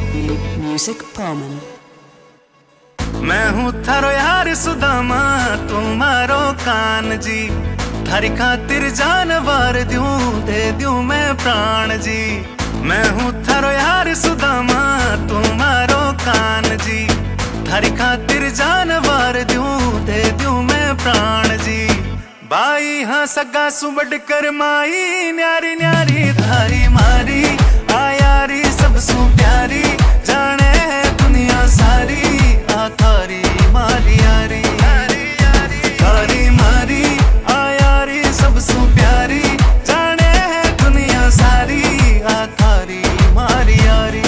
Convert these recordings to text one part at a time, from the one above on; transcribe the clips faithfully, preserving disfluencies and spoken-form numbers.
Music Perman। मैं हूँ थारो यार सुदामा तुम्हारो कान जी, थारी खातिर जानवर दूं दे दूं मैं प्राण जी। मैं हूँ थारो यार सुदामा तुम्हारो कान जी, थारी खातिर जानवर दूं दे दूं मैं प्राण जी। बाई हाँ सगा सुबड़ कर माई न्यारी न्यारी थारी मारी आ यारी सब सु प्यारी, जाने है दुनिया सारी आ थारी मारी यारी थारी मारी आ यारी सब सु प्यारी, जाने है दुनिया सारी आ थारी मारी यारी।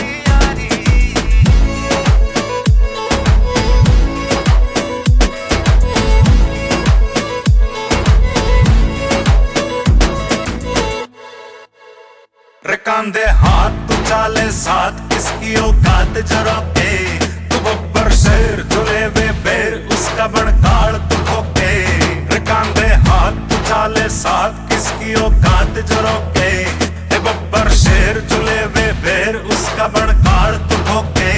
कांधे हाथ तू चाले साथ किसकी औकात जरा पे, तू बब्बर शेर जुले वे बेर उसका बड़काड़ तू ठोके। कांधे हाथ तू चाले साथ किसकी औकात जरा पे, बब्बर शेर जुले वे बेर उसका बड़काड़ तू ठोके।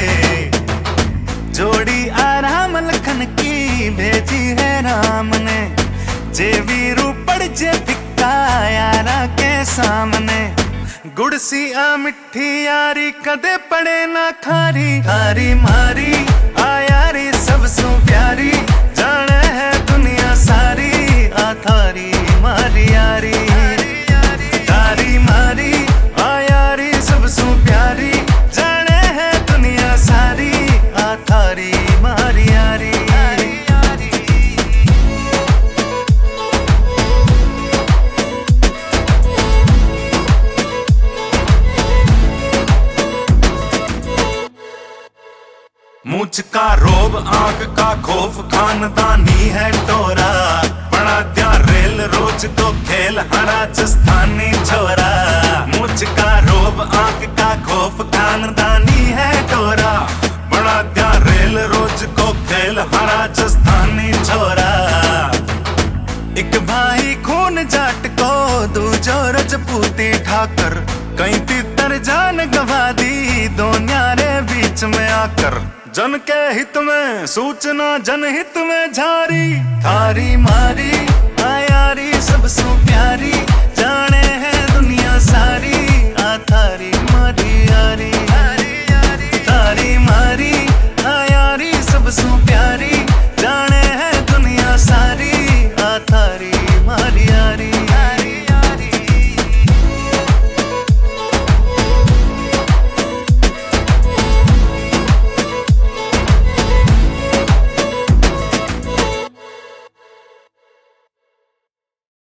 जोड़ी आराम लखन की भेजी है राम ने, जे वीरू पड़ जे फिक्का यारा के सामने। गुड़सी आ मिठी यारी कदे पड़े ना खारी, थारी मारी आ यारी सब सु प्यारी, जाने है दुनिया सारी आ थारी मारी यारी थारी मारी आ यारी सब सु प्यारी, जाने है दुनिया सारी आ थारी मारी यारी। मूछ का रोब आंख का खौफ खानदानी है टोरा, बड़ा दिया रेल रोज को खेल हरा राजस्थानी छोरा। मूछ का रोब आंख का खौफ खानदानी है टोरा, बड़ा दिया रेल रोज को खेल हरा राजस्थानी छोरा। एक भाई खून जाट को दूजो रजपूती ठाकर, कहीं तीतर जान गवा दी दो न्यारे बीच में आकर। जन के हित में सूचना जनहित में झारी, थारी मारी आ यारी सब सु प्यारी, जाने है दुनिया सारी आ थारी मारी यारी।